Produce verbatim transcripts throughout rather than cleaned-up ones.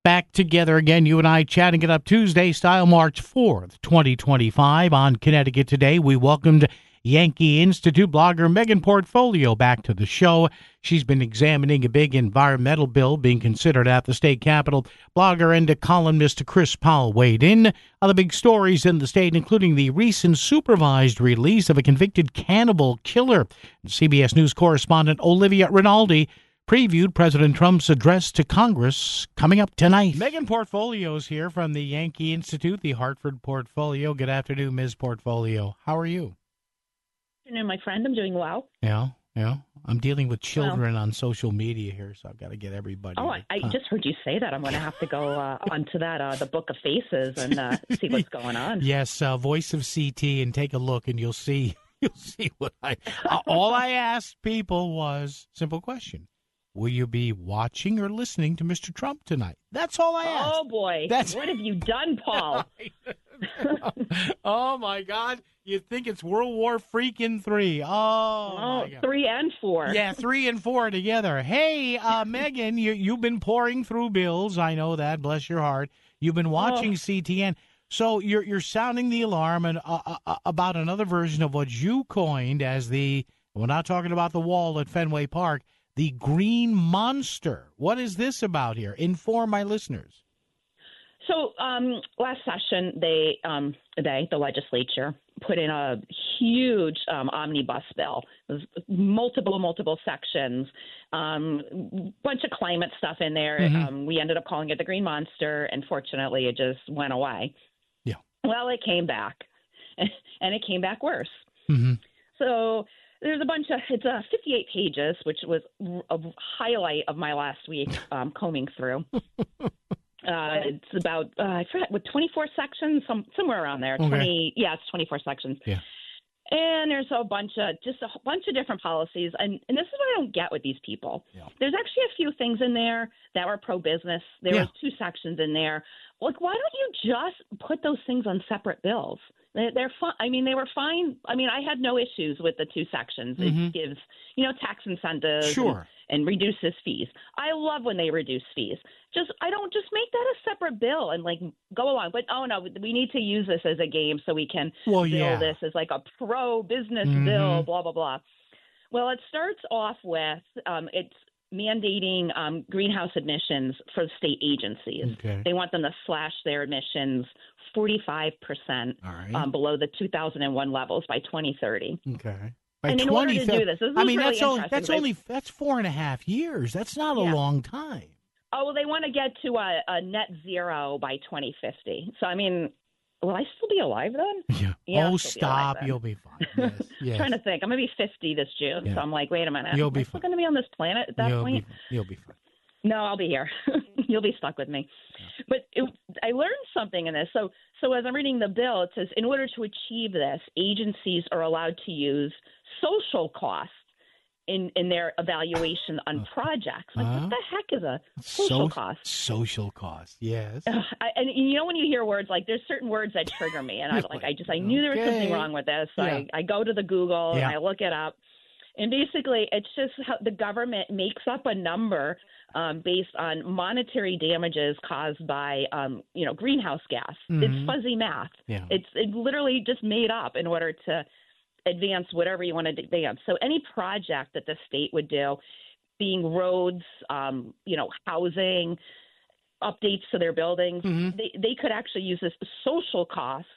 Back together again, you and I chatting it up Tuesday style, March fourth, twenty twenty-five. On Connecticut Today, we welcomed Yankee Institute blogger Megan Portfolio back to the show. She's been examining a big environmental bill being considered at the state capitol. Blogger and columnist Chris Powell weighed in on the big stories in the state, including the recent supervised release of a convicted cannibal killer. C B S News correspondent Olivia Rinaldi previewed President Trump's address to Congress coming up tonight. Megan Portfolio's here from the Yankee Institute, the Hartford Portfolio. Good afternoon, Miz Portfolio. How are you? Good afternoon, my friend. I'm doing well. Yeah, yeah. I'm dealing with children well, on social media here, so I've got to get everybody. Oh, I, I just heard you say that. I'm going to have to go uh, onto that, uh, the Book of Faces, and uh, see what's going on. Yes, uh, Voice of C T, and take a look, and you'll see. You'll see what I. Uh, all I asked people was simple question. Will you be watching or listening to Mister Trump tonight? That's all I asked. Oh, boy. That's... What have you done, Paul? Oh, my God. You'd think it's World War freaking three. Oh, oh my God. Three and four. Yeah, three and four together. Hey, uh, Megan, you, you've been pouring through bills. I know that. Bless your heart. You've been watching oh. C T N. So you're you're sounding the alarm and, uh, uh, about another version of what you coined as the, we're not talking about the wall at Fenway Park, the Green Monster. What is this about here? Inform my listeners. So um, last session, they, um, they, the legislature, put in a huge um, omnibus bill. It was multiple, multiple sections, um, bunch of climate stuff in there. Mm-hmm. Um, we ended up calling it the Green Monster, and fortunately, it just went away. Yeah. Well, it came back, and it came back worse. Mm-hmm. So there's a bunch of, it's uh, fifty-eight pages, which was a highlight of my last week um, combing through. uh, it's about, uh, I forgot, with twenty-four sections, some, somewhere around there. Okay. twenty, yeah, it's twenty-four sections. Yeah. And there's a bunch of, just a bunch of different policies. And, and this is what I don't get with these people. Yeah. There's actually a few things in there that were pro-business. There yeah. was two sections in there. Like, why don't you just put those things on separate bills? They're fine. I mean, they were fine. I mean, I had no issues with the two sections. Mm-hmm. It gives, you know, tax incentives sure. and, and reduces fees. I love when they reduce fees. Just, I don't just make that a separate bill and like go along. But oh no, we need to use this as a game so we can well, bill yeah. this as like a pro-business mm-hmm. bill. Blah blah blah. Well, it starts off with um, it's mandating um, greenhouse emissions for state agencies. Okay. They want them to slash their emissions forty-five percent right. um, below the two thousand one levels by twenty thirty. Okay. By and in order to do this, this I mean, really that's only, that's but, only that's four and a half years. That's not a yeah. long time. Oh, well, they want to get to a, a net zero by twenty fifty. So, I mean, will I still be alive then? Yeah. yeah oh, stop. You'll be fine. Yes. yes. I'm trying to think. I'm going to be fifty this June. Yeah. So I'm like, wait a minute. You'll Am be I still going to be on this planet at that You'll point? Be, you'll be fine. No, I'll be here. You'll be stuck with me. Yeah. But it, I learned something in this. So, so as I'm reading the bill, it says, in order to achieve this, agencies are allowed to use social costs in, in their evaluation on projects. Like, uh, what the heck is a social so, cost? Social cost, yes. Uh, I, and you know when you hear words like, there's certain words that trigger me, and I like, I just I knew there was okay. something wrong with this. So yeah. I, I go to the Google yeah. and I look it up. And basically, it's just how the government makes up a number um, based on monetary damages caused by, um, you know, greenhouse gas. Mm-hmm. It's fuzzy math. Yeah. It's it literally just made up in order to advance whatever you want to advance. So any project that the state would do, being roads, um, you know, housing, updates to their buildings, mm-hmm. they they could actually use this social cost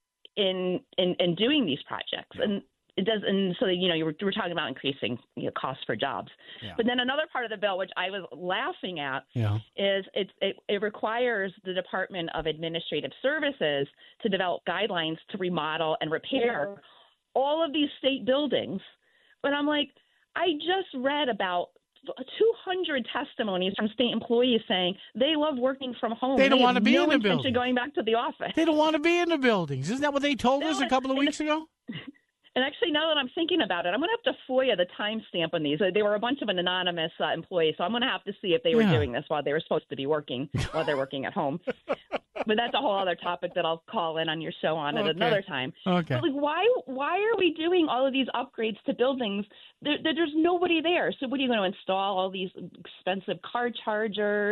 in in, in doing these projects. Yeah. And it does, and so you know you were, we were talking about increasing you know, costs for jobs, yeah. but then another part of the bill, which I was laughing at, yeah. is it, it it requires the Department of Administrative Services to develop guidelines to remodel and repair all of these state buildings. But I'm like, I just read about two hundred testimonies from state employees saying they love working from home. They don't they want to be no in the building. Going back to the office. They don't want to be in the buildings. Isn't that what they told no, us a couple of weeks ago? And actually, now that I'm thinking about it, I'm going to have to FOIA the timestamp on these. They were a bunch of anonymous uh, employees, so I'm going to have to see if they were yeah. doing this while they were supposed to be working, while they're working at home. But that's a whole other topic that I'll call in on your show on okay. at another time. Okay. But like, why why are we doing all of these upgrades to buildings? There, there, there's nobody there. So what are you going to install? All these expensive car chargers?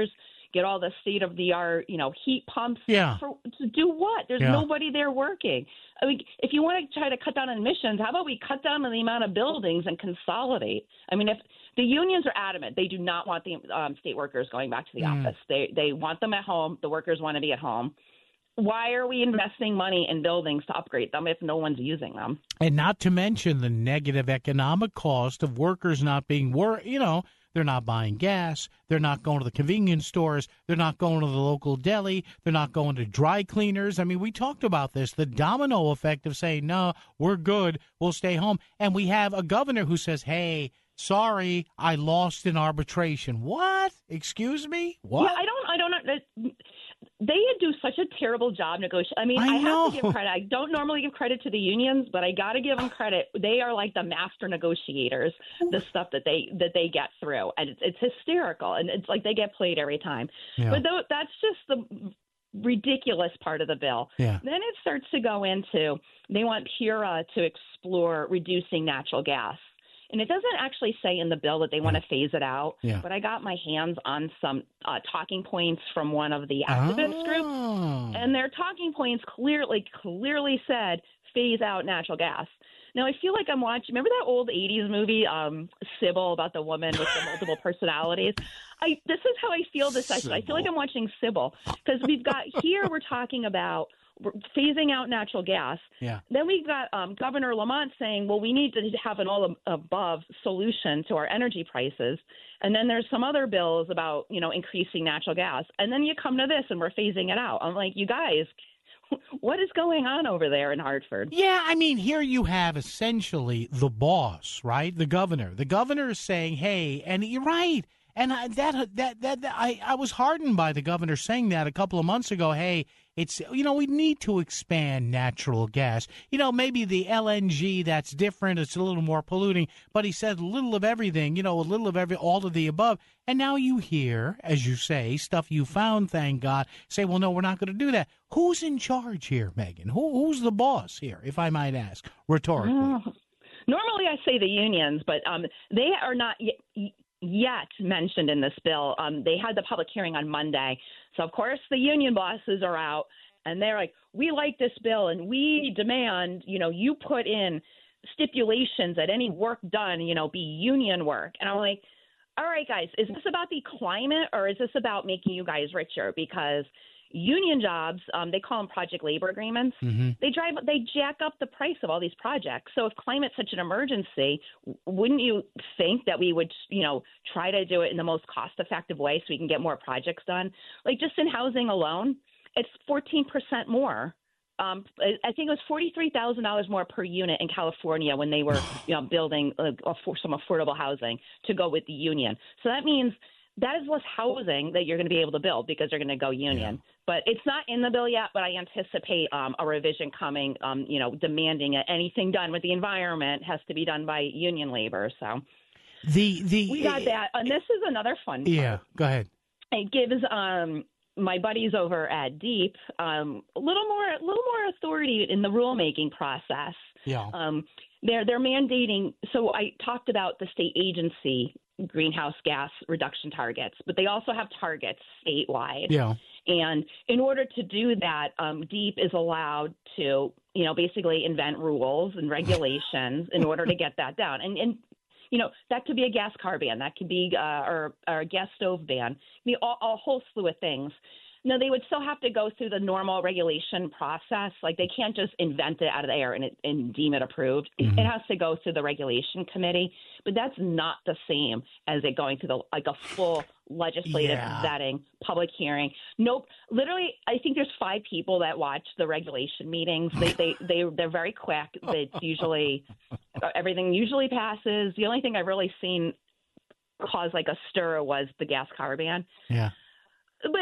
get all the state of the art, you know, heat pumps. Yeah. For, to do what? There's yeah. nobody there working. I mean, if you want to try to cut down on emissions, how about we cut down on the amount of buildings and consolidate? I mean, if the unions are adamant, they do not want the um, state workers going back to the mm. office. They they want them at home. The workers want to be at home. Why are we investing money in buildings to upgrade them if no one's using them? And not to mention the negative economic cost of workers not being work. You know, they're not buying gas. They're not going to the convenience stores. They're not going to the local deli. They're not going to dry cleaners. I mean, we talked about this, the domino effect of saying, no, we're good. We'll stay home. And we have a governor who says, hey, sorry, I lost in arbitration. What? Excuse me? What? Yeah, I don't, I don't, they do such a terrible job negotiating. I mean, I, I have know. to give credit. I don't normally give credit to the unions, but I got to give them credit. They are like the master negotiators, the stuff that they that they get through. And it's, it's hysterical. And it's like they get played every time. Yeah. But though, that's just the ridiculous part of the bill. Yeah. Then it starts to go into, they want PURA to explore reducing natural gas. And it doesn't actually say in the bill that they want to phase it out, yeah. but I got my hands on some uh, talking points from one of the activist oh. groups, and their talking points clearly clearly said phase out natural gas. Now, I feel like I'm watching, remember that old eighties movie, um, Sybil, about the woman with the multiple personalities? I This is how I feel this session. I feel like I'm watching Sybil, because we've got here we're talking about phasing out natural gas. Yeah. Then we've got um, Governor Lamont saying, well, we need to have an all-above solution to our energy prices. And then there's some other bills about, you know, increasing natural gas. And then you come to this and we're phasing it out. I'm like, you guys, what is going on over there in Hartford? Yeah, I mean, here you have essentially the boss, right? The governor. The governor is saying, hey, and you're right. And I, that, that, that, that, I, I was hardened by the governor saying that a couple of months ago. Hey, it's, you know, we need to expand natural gas. You know, maybe the L N G, that's different. It's a little more polluting. But he said a little of everything, you know, a little of every, all of the above. And now you hear, as you say, stuff you found, thank God, say, well, no, we're not going to do that. Who's in charge here, Megan? Who, who's the boss here, if I might ask, rhetorically? Uh, normally I say the unions, but um, they are not y- yet mentioned in this bill. Um, they had the public hearing on Monday. So, of course, the union bosses are out, and they're like, we like this bill, and we demand, you know, you put in stipulations that any work done, you know, be union work. And I'm like, all right, guys, is this about the climate, or is this about making you guys richer? Because union jobs, um, they call them project labor agreements. Mm-hmm. They drive, they jack up the price of all these projects. So if climate's such an emergency, wouldn't you think that we would, you know, try to do it in the most cost-effective way so we can get more projects done? Like just in housing alone, it's fourteen percent more. Um, I think it was forty-three thousand dollars more per unit in California when they were, you know, building uh, some affordable housing to go with the union. So that means that is less housing that you're going to be able to build because they're going to go union. Yeah. But it's not in the bill yet, but I anticipate um, a revision coming, um, you know, demanding that anything done with the environment has to be done by union labor. So the the we got that. And this is another fun part. Yeah, go ahead. It gives um, my buddies over at DEEP um, a little more, a little more authority in the rulemaking process. Yeah. Um, they're they're mandating. So I talked about the state agency greenhouse gas reduction targets, but they also have targets statewide. Yeah. And in order to do that, um, DEEP is allowed to, you know, basically invent rules and regulations in order to get that down. And, and you know, that could be a gas car ban, that could be uh, or, or a gas stove ban, I mean, a, a whole slew of things. No, they would still have to go through the normal regulation process. Like they can't just invent it out of the air and, it, and deem it approved. Mm-hmm. It, it has to go through the regulation committee, but that's not the same as it going through the like a full legislative yeah. vetting, public hearing. Nope. Literally, I think there's five people that watch the regulation meetings. They they they they're very quick. It's usually everything usually passes. The only thing I've really seen cause like a stir was the gas car ban. Yeah. But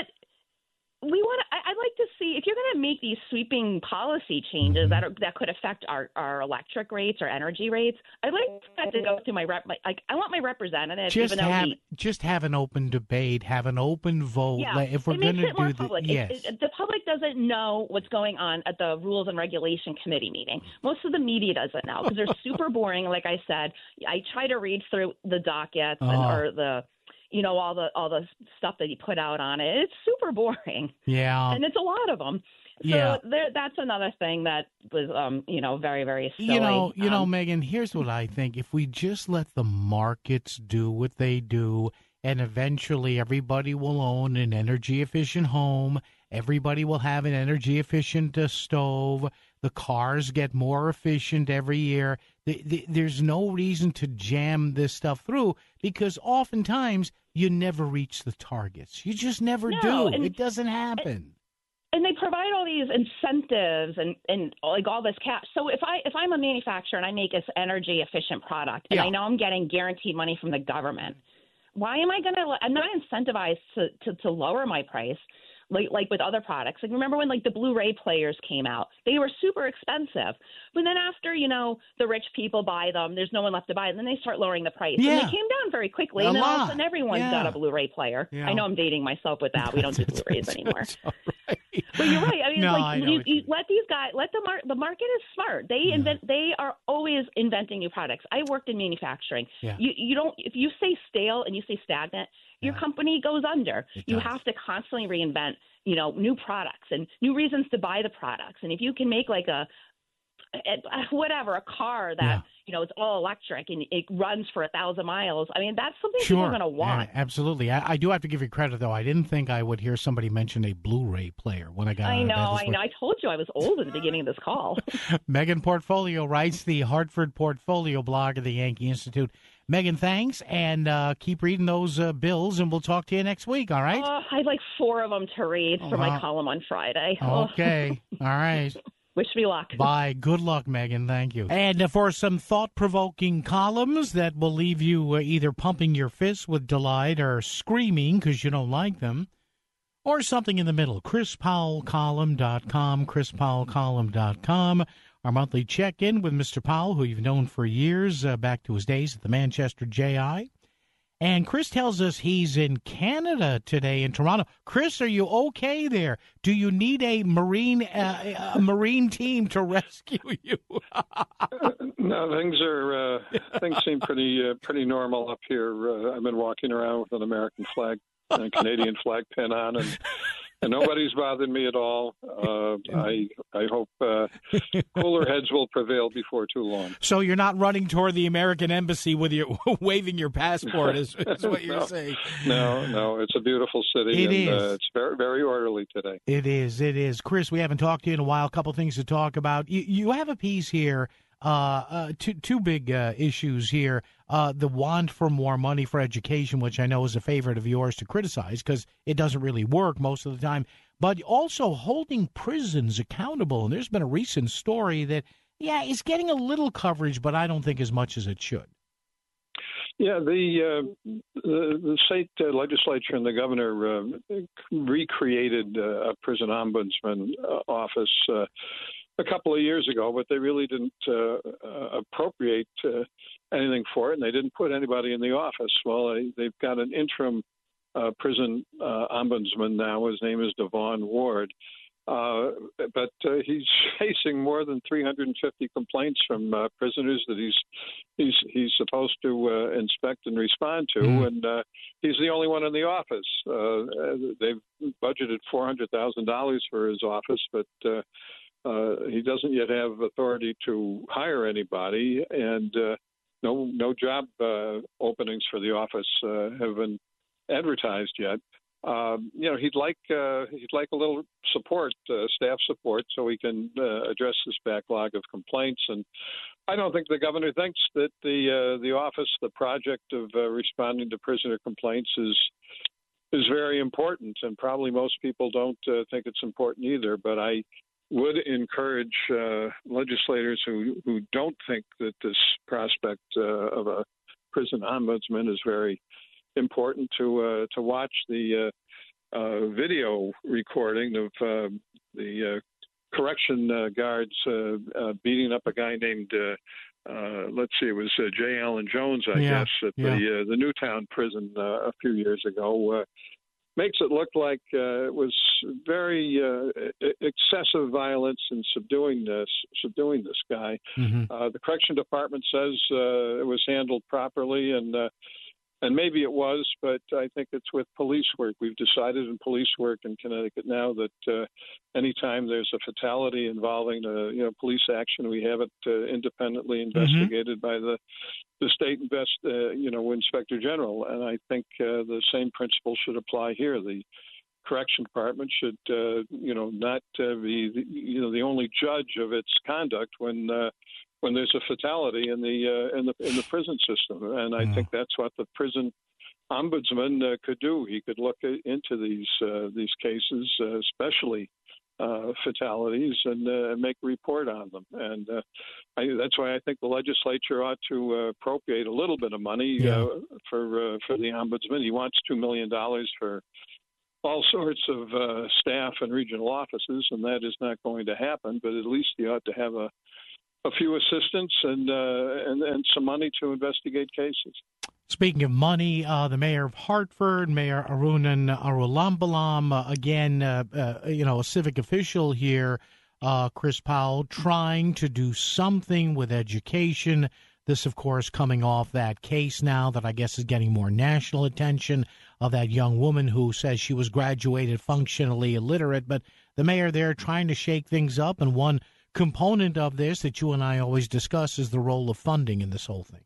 we want to, I'd like to see if you're going to make these sweeping policy changes mm-hmm. that are, that could affect our, our electric rates or energy rates. I'd like to go through my rep. My, like I want my representatives. Just even have though we, just have an open debate, have an open vote. Yeah, if we're going to do the yes, it, it, the public doesn't know what's going on at the Rules and Regulation Committee meeting. Most of the media doesn't know because they're super boring. Like I said, I try to read through the dockets oh. and, or the. you know, all the all the stuff that he put out on it. It's super boring. Yeah. And it's a lot of them. So yeah. there, that's another thing that was, um, you know, very, very silly. You know, you um, know, Megan, here's what I think. If we just let the markets do what they do, and eventually everybody will own an energy-efficient home, everybody will have an energy-efficient uh, stove, the cars get more efficient every year. The, the, there's no reason to jam this stuff through because oftentimes you never reach the targets. You just never no, do. And, it doesn't happen. And, and they provide all these incentives and, and like all this cash. So if I if I'm a manufacturer and I make this energy efficient product and yeah. I know I'm getting guaranteed money from the government, why am I going to? I'm not incentivized to, to to lower my price. Like, like with other products. Like, remember when, like, the Blu-ray players came out? They were super expensive. But then after, you know, the rich people buy them, there's no one left to buy them, then they start lowering the price. Yeah. And they came down very quickly. A and then lot. all of a sudden, everyone's yeah. got a Blu-ray player. Yeah. I know I'm dating myself with that. We don't do Blu-rays anymore. Right. But you're right. I mean, no, it's like, I you, you let these guys, let the mar- the market is smart. They yeah. invent, they are always inventing new products. I worked in manufacturing. Yeah. You, you don't, if you say stale and you say stagnant, your yeah. company goes under. It you does. have to constantly reinvent, you know, new products and new reasons to buy the products. And if you can make like a, a whatever, a car that, yeah. you know, it's all electric and it runs for a thousand miles, I mean, that's something sure. people are going to want. Yeah, absolutely. I, I do have to give you credit, though. I didn't think I would hear somebody mention a Blu-ray player when I got I out know, of bed. I know. I told you I was old at the beginning of this call. Megan Portfolio writes the Hartford Portfolio blog of the Yankee Institute. Megan, thanks, and uh, keep reading those uh, bills, and we'll talk to you next week, all right? Uh, I have like four of them to read for uh, my column on Friday. Okay, all right. Wish me luck. Bye. Good luck, Megan. Thank you. And uh, for some thought-provoking columns that will leave you uh, either pumping your fists with delight or screaming because you don't like them, or something in the middle, chris powell column dot com, chris powell column dot com. Our monthly check-in with Mister Powell, who you've known for years, uh, back to his days at the Manchester J I. And Chris tells us he's in Canada today, in Toronto. Chris, are you okay there? Do you need a marine uh, a marine team to rescue you? No, things are uh, things seem pretty uh, pretty normal up here. Uh, I've been walking around with an American flag, a Canadian flag pin on, and. And nobody's bothered me at all. Uh, I I hope uh, cooler heads will prevail before too long. So you're not running toward the American embassy with your waving your passport, is, is what you're no, saying? No, no, it's a beautiful city. It and, is. Uh, it's very very orderly today. It is. It is. Chris, we haven't talked to you in a while. A couple things to talk about. You, you have a piece here. Uh, uh, two two big uh, issues here. Uh, the want for more money for education, which I know is a favorite of yours to criticize because it doesn't really work most of the time, but also holding prisons accountable. And there's been a recent story that, yeah, is getting a little coverage, but I don't think as much as it should. Yeah, the uh, the, the state uh, legislature and the governor uh, recreated uh, a prison ombudsman uh, office uh, a couple of years ago, but they really didn't uh, uh, appropriate uh, anything for it, and they didn't put anybody in the office. Well, they, they've got an interim uh, prison uh, ombudsman now. His name is Devon Ward, uh, but uh, he's facing more than three hundred fifty complaints from uh, prisoners that he's he's he's supposed to uh, inspect and respond to, mm. and uh, he's the only one in the office. Uh, they've budgeted four hundred thousand dollars for his office, but uh, Uh, he doesn't yet have authority to hire anybody, and uh, no no job uh, openings for the office uh, have been advertised yet. Uh, you know, he'd like uh, he'd like a little support, uh, staff support, so he can uh, address this backlog of complaints. And I don't think the governor thinks that the uh, the office, the project of uh, responding to prisoner complaints, is is very important. And probably most people don't uh, think it's important either. But I would encourage uh, legislators who, who don't think that this prospect uh, of a prison ombudsman is very important to uh, to watch the uh, uh, video recording of uh, the uh, correction uh, guards uh, uh, beating up a guy named uh, uh, let's see, it was uh, J. Allen Jones, I yeah, guess, at yeah. the uh, the Newtown prison uh, a few years ago. Uh, makes it look like uh, it was very uh, excessive violence in subduing this, subduing this guy. Mm-hmm. Uh, the correction department says uh, it was handled properly, and uh, And maybe it was, but I think it's with police work. We've decided in police work in Connecticut now that uh, anytime there's a fatality involving a, you know, police action, we have it uh, independently investigated mm-hmm. by the the state invest, uh, you know, inspector general. And I think uh, the same principle should apply here. The correction department should, uh, you know, not uh, be, the, you know, the only judge of its conduct when uh, when there's a fatality in the uh, in the in the prison system. And I mm. think that's what the prison ombudsman uh, could do. He could look into these uh, these cases, uh, especially uh, fatalities, and uh, make a report on them. And uh, I, that's why I think the legislature ought to uh, appropriate a little bit of money yeah. uh, for uh, for the ombudsman. He wants two million dollars for all sorts of uh, staff and regional offices, and that is not going to happen. But at least he ought to have a a few assistants and, uh, and and some money to investigate cases. Speaking of money, uh, the mayor of Hartford, Mayor Arunan Arulambalam, uh, again, uh, uh, you know, a civic official here, uh, Chris Powell, trying to do something with education. This, of course, coming off that case now that I guess is getting more national attention of that young woman who says she was graduated functionally illiterate. But the mayor there trying to shake things up, and one component of this that you and I always discuss is the role of funding in this whole thing.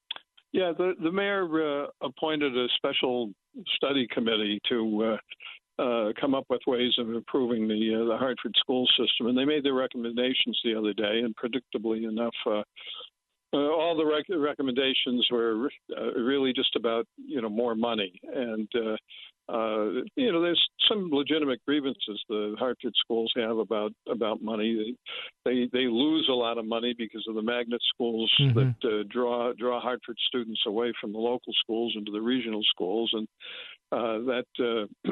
Yeah, the, the mayor uh, appointed a special study committee to uh, uh, come up with ways of improving the uh, the Hartford school system, and they made their recommendations the other day. And predictably enough, uh, uh, all the rec- recommendations were uh, really just about you know more money and. Uh, Uh, you know, there's some legitimate grievances the Hartford schools have about about money. They they, they lose a lot of money because of the magnet schools mm-hmm. that uh, draw draw Hartford students away from the local schools into the regional schools, and uh, that uh,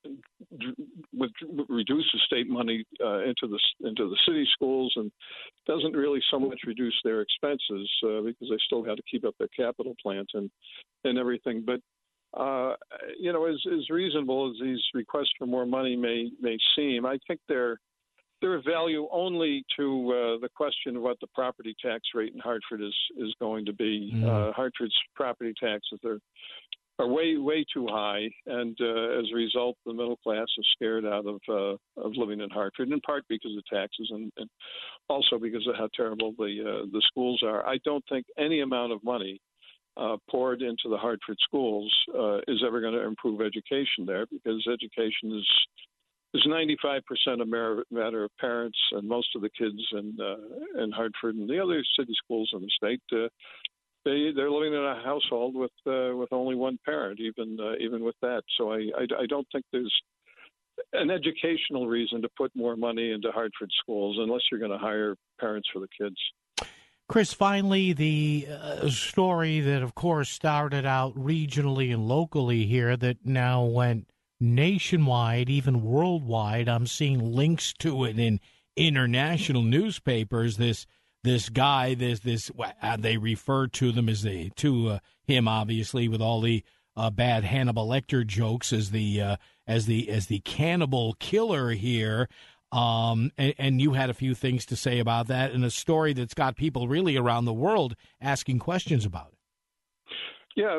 with, reduces state money uh, into the into the city schools, and doesn't really so much reduce their expenses uh, because they still have to keep up their capital plans and and everything, but. Uh, you know, as, as reasonable as these requests for more money may may seem, I think they're they're of value only to uh, the question of what the property tax rate in Hartford is is going to be. Mm. Uh, Hartford's property taxes are are way way too high, and uh, as a result, the middle class is scared out of uh, of living in Hartford, in part because of taxes, and, and also because of how terrible the uh, the schools are. I don't think any amount of money Uh, poured into the Hartford schools uh, is ever going to improve education there, because education is is ninety-five percent a matter of parents, and most of the kids in uh, in Hartford and the other city schools in the state, uh, they they're living in a household with uh, with only one parent, even uh, even with that. So I, I I don't think there's an educational reason to put more money into Hartford schools unless you're going to hire parents for the kids. Chris, finally, the uh, story that, of course, started out regionally and locally here that now went nationwide, even worldwide. I'm seeing links to it in international newspapers. This this guy, this this uh, they refer to them as the to uh, him, obviously, with all the uh, bad Hannibal Lecter jokes as the uh, as the as the cannibal killer here. Um, and, and you had a few things to say about that, and a story that's got people really around the world asking questions about it. Yeah,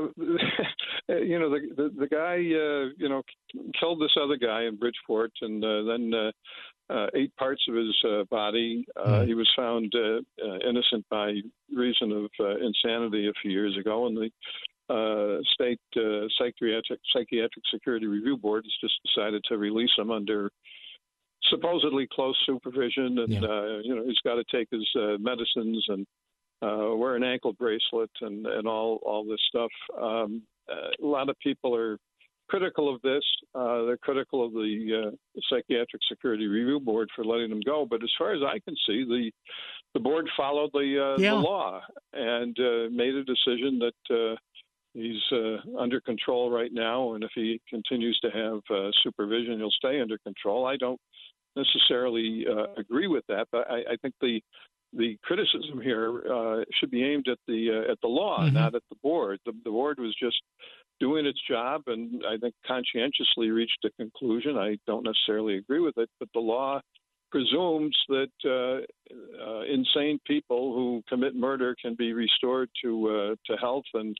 you know, the the, the guy, uh, you know, killed this other guy in Bridgeport, and uh, then uh, uh, ate parts of his uh, body. Uh, mm. He was found uh, uh, innocent by reason of uh, insanity a few years ago, and the uh, state uh, psychiatric psychiatric security review board has just decided to release him under supposedly close supervision, and yeah. uh, you know he's got to take his uh, medicines and uh, wear an ankle bracelet and, and all all this stuff. Um, uh, a lot of people are critical of this. Uh, they're critical of the uh, Psychiatric Security Review Board for letting him go. But as far as I can see, the the board followed the, uh, yeah. the law and uh, made a decision that. Uh, He's uh, under control right now, and if he continues to have uh, supervision, he'll stay under control. I don't necessarily uh, agree with that, but I, I think the the criticism here uh, should be aimed at the uh, at the law, mm-hmm. not at the board. The, the board was just doing its job, and I think conscientiously reached a conclusion. I don't necessarily agree with it, but the law presumes that uh, uh, insane people who commit murder can be restored to uh, to health and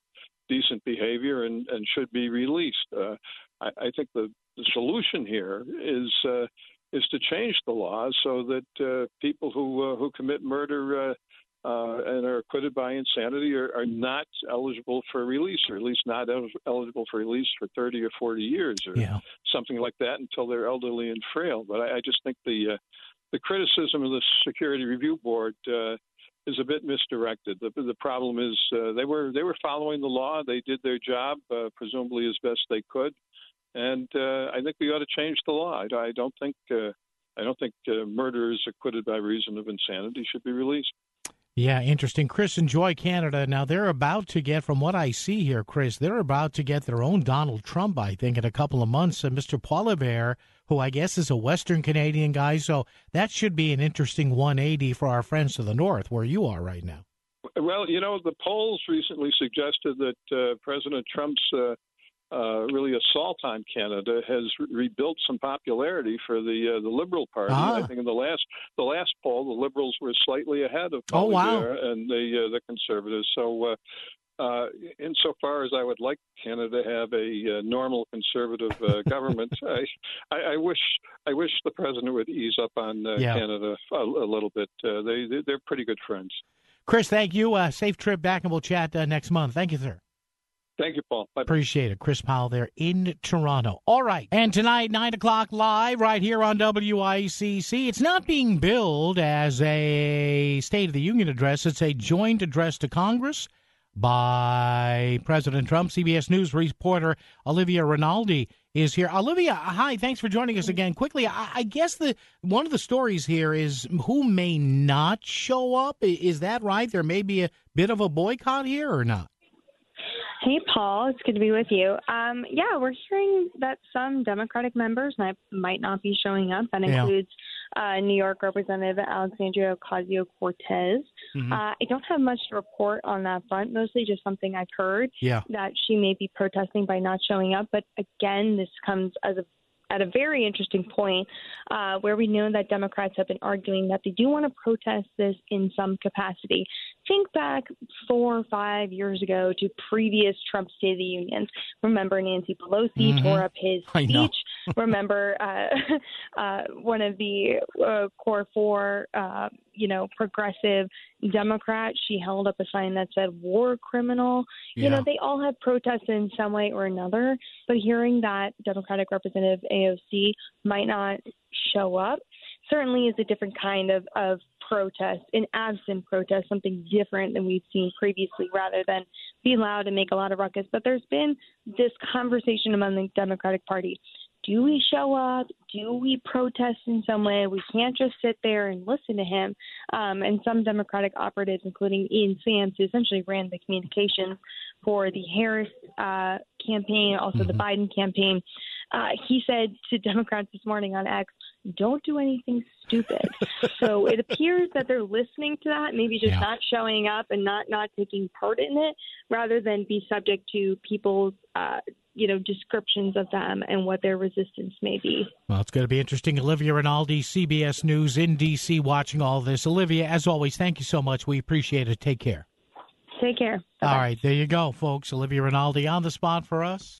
decent behavior and, and should be released. Uh, I, I think the, the solution here is uh, is to change the law so that uh, people who uh, who commit murder uh, uh, and are acquitted by insanity are, are not eligible for release, or at least not el- eligible for release for thirty or forty years, or yeah. something like that, until they're elderly and frail. But I, I just think the uh, the criticism of the Security Review Board uh, is a bit misdirected. The, the problem is uh, they were they were following the law. They did their job, uh, presumably as best they could, and uh, I think we ought to change the law. I, I don't think uh, I don't think uh, murderers acquitted by reason of insanity should be released. Yeah, interesting. Chris, enjoy Canada. Now, they're about to get, from what I see here, Chris, they're about to get their own Donald Trump, I think, in a couple of months. Uh, Mister Poilievre, who I guess is a Western Canadian guy, so that should be an interesting one eighty for our friends to the north, where you are right now. Well, you know, the polls recently suggested that uh, President Trump's uh, uh, really assault on Canada has re- rebuilt some popularity for the uh, the Liberal Party. Ah. I think in the last the last poll, the Liberals were slightly ahead of Poilievre oh, wow. and the uh, the Conservatives. So, uh, uh, insofar as I would like Canada to have a uh, normal conservative uh, government, I, I, I wish I wish the president would ease up on uh, yeah. Canada a, a little bit. Uh, they they're pretty good friends. Chris, thank you. Uh, safe trip back, and we'll chat uh, next month. Thank you, sir. Thank you, Paul. Bye-bye. Appreciate it. Chris Powell there in Toronto. All right. And tonight, nine o'clock live right here on W I C C. It's not being billed as a State of the Union address. It's a joint address to Congress by President Trump. C B S News reporter Olivia Rinaldi is here. Olivia, hi. Thanks for joining us again. Quickly, I, I guess the one of the stories here is who may not show up. Is that right? There may be a bit of a boycott here or not? Hey, Paul. It's good to be with you. Um, yeah, we're hearing that some Democratic members might, might not be showing up. That yeah. includes uh, New York Representative Alexandria Ocasio-Cortez. Mm-hmm. Uh, I don't have much to report on that front, mostly just something I've heard yeah. that she may be protesting by not showing up. But again, this comes as a at a very interesting point uh, where we know that Democrats have been arguing that they do want to protest this in some capacity. Think back four or five years ago to previous Trump State of the Unions. Remember Nancy Pelosi mm-hmm. tore up his speech. Remember uh, uh, one of the uh, core four, uh, you know, progressive Democrats, she held up a sign that said war criminal. Yeah. You know, they all have protested in some way or another, but hearing that Democratic Representative A O C might not show up certainly is a different kind of, of protest, an absent protest, something different than we've seen previously, rather than be loud and make a lot of ruckus. But there's been this conversation among the Democratic Party. Do we show up? Do we protest in some way? We can't just sit there and listen to him. Um, and some Democratic operatives, including Ian Sams, who essentially ran the communications for the Harris uh, campaign, also mm-hmm. the Biden campaign, uh, he said to Democrats this morning on X, don't do anything stupid. So it appears that they're listening to that, maybe just yeah. not showing up and not, not taking part in it, rather than be subject to people's uh, you know, descriptions of them and what their resistance may be. Well, it's going to be interesting. Olivia Rinaldi, C B S News in D C, watching all this. Olivia, as always, thank you so much. We appreciate it. Take care. Take care. Bye-bye. All right, there you go, folks. Olivia Rinaldi on the spot for us.